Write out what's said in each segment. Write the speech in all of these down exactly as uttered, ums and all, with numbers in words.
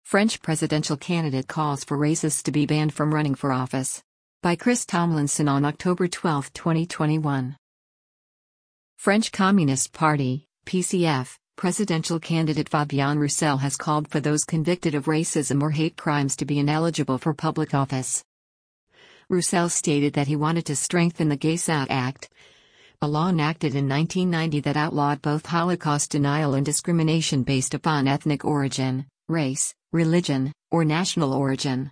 French presidential candidate calls for racists to be banned from running for office. By Chris Tomlinson on October twelfth, twenty twenty-one. French Communist Party, P C F, presidential candidate Fabien Roussel has called for those convicted of racism or hate crimes to be ineligible for public office. Roussel stated that he wanted to strengthen the Gay-Sot Act, a law enacted in nineteen ninety that outlawed both Holocaust denial and discrimination based upon ethnic origin, race, religion, or national origin.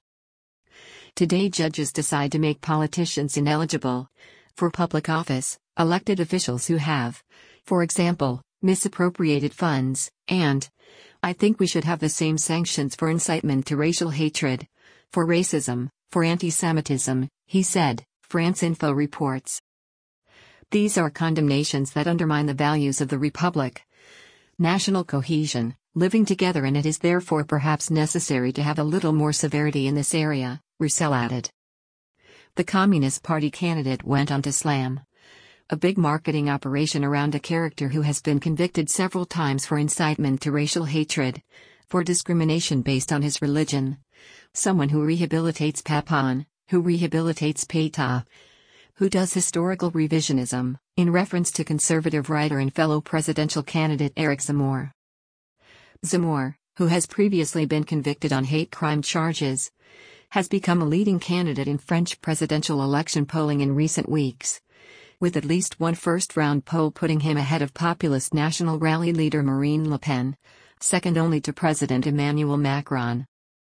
Today judges decide to make politicians ineligible for public office, elected officials who have, for example, misappropriated funds, and, I think we should have the same sanctions for incitement to racial hatred, for racism, for anti-Semitism, he said, France Info reports. These are condemnations that undermine the values of the Republic. National cohesion, living together, and it is therefore perhaps necessary to have a little more severity in this area, Roussel added. The Communist Party candidate went on to slam a big marketing operation around a character who has been convicted several times for incitement to racial hatred, for discrimination based on his religion, someone who rehabilitates Papon, who rehabilitates Pétain, who does historical revisionism, in reference to conservative writer and fellow presidential candidate Éric Zemmour. Zemmour, who has previously been convicted on hate crime charges, has become a leading candidate in French presidential election polling in recent weeks, with at least one first-round poll putting him ahead of populist National Rally leader Marine Le Pen, second only to President Emmanuel Macron.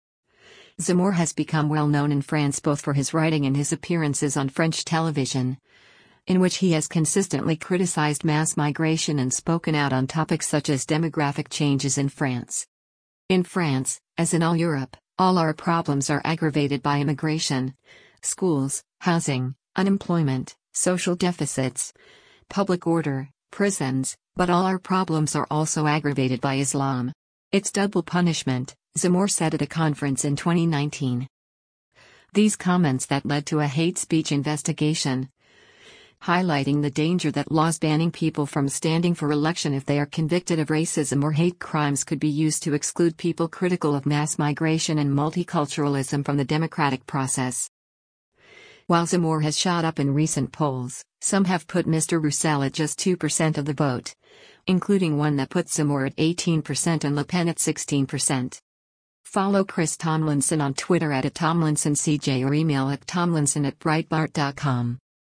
Zemmour has become well known in France both for his writing and his appearances on French television, in which he has consistently criticized mass migration and spoken out on topics such as demographic changes in France. In France, as in all Europe, all our problems are aggravated by immigration, schools, housing, unemployment, social deficits, public order, prisons, but all our problems are also aggravated by Islam. It's double punishment, Zemmour said at a conference in twenty nineteen. These comments that led to a hate speech investigation, highlighting the danger that laws banning people from standing for election if they are convicted of racism or hate crimes could be used to exclude people critical of mass migration and multiculturalism from the democratic process. While Zemmour has shot up in recent polls, some have put Mister Roussel at just two percent of the vote, including one that puts Zemmour at eighteen percent and Le Pen at sixteen percent. Follow Chris Tomlinson on Twitter at Tomlinson C J or email at tomlinson at breitbart dot com.